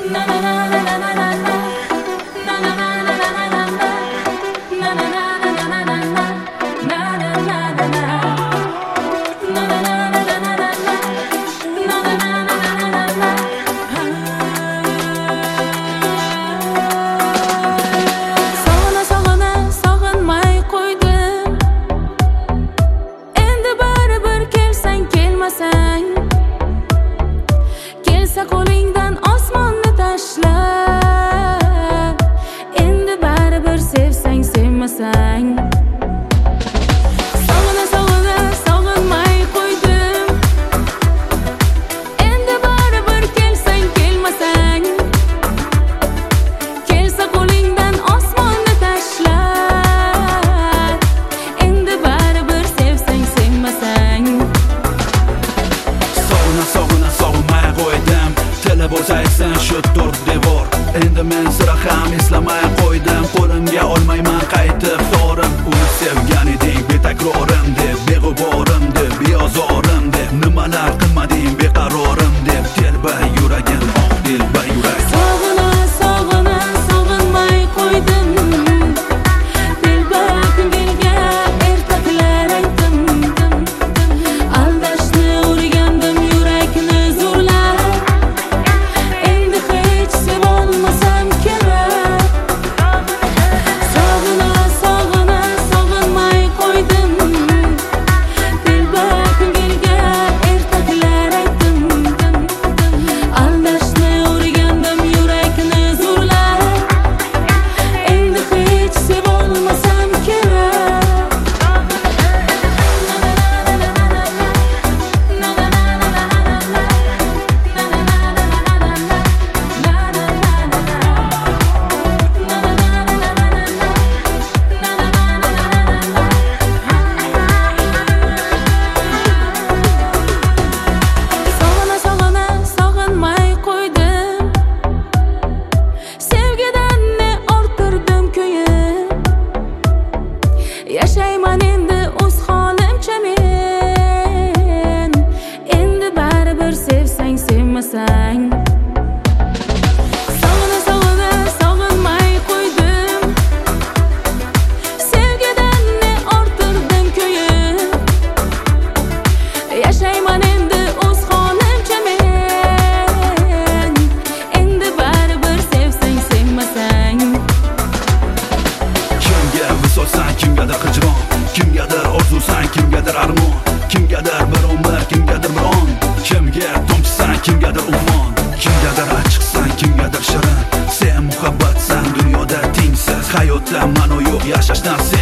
Qo'lingdan osmonni tashla, endi baribir sevsang sevmasang. Sog'inmay qo'ydim, endi baribir kelsang kelmasang. Kelsa qo'lingdan osmonni tashla, endi baribir sevsang sevmasang. Sog'inmay qo'ydim, tili bo'lsa aytsan shu to'rt devor. Endi men sira ham eslamay qo'ydim, qo'limga olmayman qaytib to'rim. Uni sevgan eding betakrorim deb, beg'uborim deb, beozorim deb, nimalar qilmading beqarorim deb. Telba yuragim, oq telba yurak. Sog'inmay qo'ydim, telba ko'ngilga ertaklar aytdim. Aldashni o'rgandim yurakni zo'rlab, endi hech sevolmasam kerak. Sog'inmay qo'ydim, telba ko'ngilga ertaklar aytdim. Aldashni o'rgandim yurakni zo'rlab, endi hech sevolmasam kerak. Sog'inmay qo'ydim, sevgidan ne orttirdim ko'yib. Yashayman endi o'z holimcha men, endi baribir sevsang sevmasang. Sog'inmay qo'ydim, sevgidan ne orttirdim ko'yib. Yashayman endi o'z holimcha men, endi baribir sevsang sevmasang. Kimga visolsan, kimgadir hijron, kimgadir orzusan, kimgadir armon, kimgadir bir umr, kimgadir bir on. Kimga tomchisan, kimgadir ummon, kimgadir achchiqsan, kimgadir shirin. Sen muhabbatsan, dunyoda tengsiz, hayotda ma'no yo'q, yashashdan